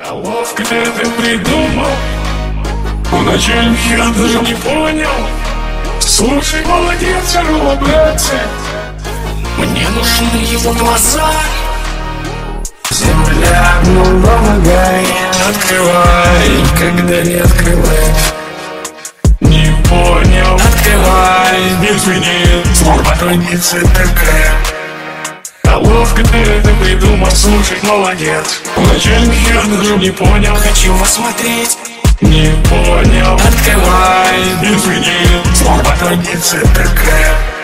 А ловко ты это придумал. Вначале я даже не понял. Слушай, молодец, здорово, братцы. Мне нужны его глаза. Земля, ну помогай. Открывай, когда не открывай. Не понял. Открывай, извини. Страница такая. А ловко ты это придумал, слушай, молодец. Вначале я даже не понял. Хочу посмотреть. Не понял. Открывай, извини. Страница такая.